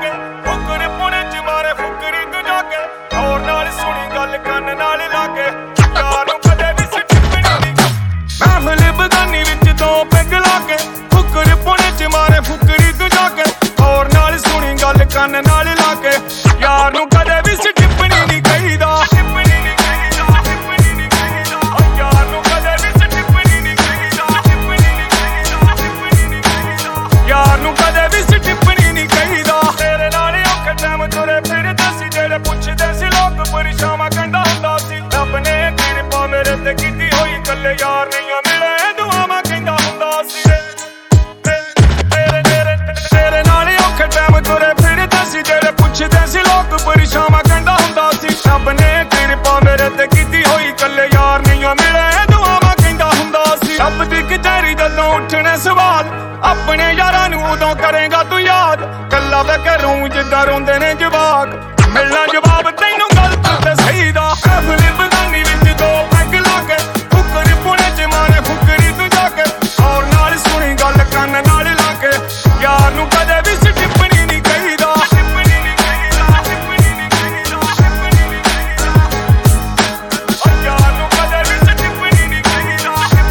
ਕੇ ਫੁਕਰ ਪੁਣੇ ਚ ਮਾਰੇ ਫੁਕਰੀ ਤੂੰ ਜਾ ਕੇ ਔਰ ਨਾਲ ਸੁਣੀ ਗੱਲ ਕੰਨ ਨਾਲ ਲਾ ਕੇ ਯਾਰ ਨੂੰ ਕਦੇ ਵੀ ਸਟਿਪਣੀ ਨਹੀਂ ਮਹਿਫਿਲ ਬਗਾਨੀ ਵਿੱਚ ਦੋ ਪੈਗ ਲਾ ਕੇ ਫੁਕਰ ਪੁਣੇ ਚ ਮਾਰੇ ਫੁਕਰੀ ਤੂੰ ਜਾ ਕੇ ਔਰ ਨਾਲ ਸੁਣੀ ਗੱਲ ਕੰਨ ਨਾਲ ਲਾ ਕੇ ਯਾਰ ਨੂੰ ਕਦੇ ਵੀ ਸਟਿਪਣੀ ਨਹੀਂ ਕਹੀਦਾ ਯਾਰ ਨੂੰ ਕਦੇ ਵੀ ਸਟਿਪਣੀ ਨਹੀਂ ਕਹੀਦਾ ਤੇਰੇ ਨਾਲ ਔਖੇ ਟਾਈਮ ਤੁਰੇ ਫਿਰਦੇ ਸੀ ਜਿਹੜੇ ਪੁੱਛਦੇ ਸੀ ਲੋਕ ਪਰਛਾਵਾਂ ਕਹਿੰਦਾ ਹੁੰਦਾ ਸੀ ਰੱਬ ਨੇ ਕਿਰਪਾ ਮੇਰੇ ਤੇ ਕੀਤੀ ਹੋਈ ਕੱਲੇ ਯਾਰ ਨਹੀਂ ਮਿਲੇ ਦੁਆਵਾਂ ਕਹਿੰਦਾ ਹੁੰਦਾ ਸੀ ਤੇਰੇ ਨਾਲ ਔਖੇ ਟਾਈਮ ਤੁਰੇ ਫਿਰਦੇ ਸੀ ਜਿਹੜੇ ਪੁੱਛਦੇ ਸੀ ਲੋਕ ਪਰਛਾਵਾਂ ਕਹਿੰਦਾ ਹੁੰਦਾ ਸੀ ਰੱਬ ਨੇ ਕਿਰਪਾ ਮੇਰੇ ਤੇ ਕੀਤੀ ਹੋਈ ਕੱਲੇ ਯਾਰ ਨਹੀਂ ਮਿਲੇ ਦੁਆਵਾਂ ਕਹਿੰਦਾ ਹੁੰਦਾ ਸੀ ਰੱਬ ਦੀ ਕਚਹਿਰੀ ਜਦੋਂ ਉੱਠਣੇ ਸਵਾਲ ਆਪਣੇ ਯਾਰਾਂ ਨੂੰ ਉਦੋਂ ਕਰੇਗਾ ਤੂੰ ਯਾਦ ਕੱਲਾ ਵੇ ਕਰੂੰ ਜਿੱਦਾਂ ਰੋਂਦੇ ਨੇ ਜਵਾਕ ਮਿਲਣਾ ਜਵਾਬ ਤੈਨੂੰ ਗਲਤ ਤੇ ਸਹੀ ਦਾ ਮਹਿਫਿਲ ਬਗਾਨੀ ਵਿੱਚ ਦੋ ਪੈਗ ਲਾ ਕੇ ਫੁਕਰ ਪੁਣੇ ਚ ਮਾਰੇ ਫੁਕਰੀ ਤੂੰ ਜਾ ਕੇ ਔਰ ਨਾਲ ਸੁਣੀ ਗੱਲ ਕੰਨ ਨਾਲ ਲਾ ਕੇ ਯਾਰ ਨੂੰ ਕਦੇ ਵੀ ਸਟਿਪਣੀ ਨਹੀਂ ਕਹੀਦਾ ਯਾਰ ਨੂੰ ਕਦੇ ਵੀ ਸਟਿਪਣੀ ਨਹੀਂ ਕਹੀਦਾ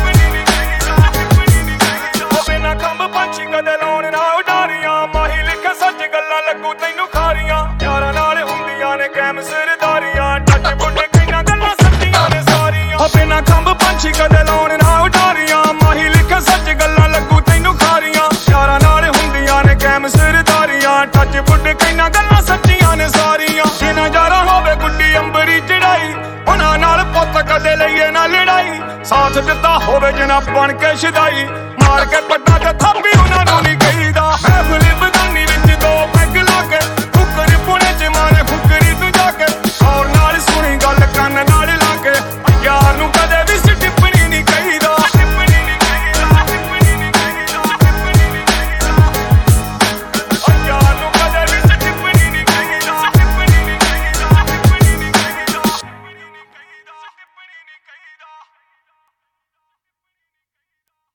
ਬਿਨਾ ਖੰਭ ਪੰਛੀ ਕਦੇ ਲਾਉਣ ਨਾ ਉਡਾਰੀਆਂ ਮਾਹੀ ਲਿਖੇ ਸੱਚ ਗੱਲਾਂ ਲੱਗੂ ਤੈਨੂੰ ਖਾਰੀਆਂ ਯਾਰਾਂ ਨਾਲ ਹੁੰਦੀਆਂ ਨੇ ਕੈਮ ਸਰਦਾਰੀਆਂ ਟੱਚ ਬੁੱਢੇ ਕਈਆਂ ਗੱਲਾਂ ਸੱਚੀਆਂ ਨੇ ਸਾਰੀਆਂ ਬਿਨਾ ਖੰਭ ਪੰਛੀ ਕਦੇ ਲਾਉਣ ਨਾ ਉਡਾਰੀਆਂ ਮਾਹੀ ਲਿਖੇ ਸੱਚ ਗੱਲਾਂ ਲੱਗੂ ਤੈਨੂੰ ਖਾਰੀਆਂ ਯਾਰਾਂ ਨਾਲ ਹੁੰਦੀਆਂ ਨੇ ਕੈਮ ਸਰਦਾਰੀਆਂ ਟੱਚ ਬੁੱਢੇ ਕਈਆਂ ਗੱਲਾਂ ਸੱਚੀਆਂ ਨੇ ਸਾਰੀਆਂ ਜਿਨ੍ਹਾਂ ਯਾਰਾਂ ਹੋਵੇ ਗੁੱਡੀ ਅੰਬਰੀ ਚੜਾਈ ਉਹਨਾਂ ਨਾਲ ਪੁੱਤ ਕਦੇ ਲਈਏ ਨਾ ਲੜਾਈ ਸਾਥ ਦਿੱਤਾ ਹੋਵੇ ਜਿਨ੍ਹਾਂ ਬਣ ਕੇ ਸ਼ਦਾਈ ਮਾਰ ਕੇ ਪੱਟਾਂ ਤੇ ਥਾਪੀ ਉਹਨਾਂ ਨੂੰ ਨਹੀਂ ਕਹੀਦਾ ਮਹਿਫਿਲ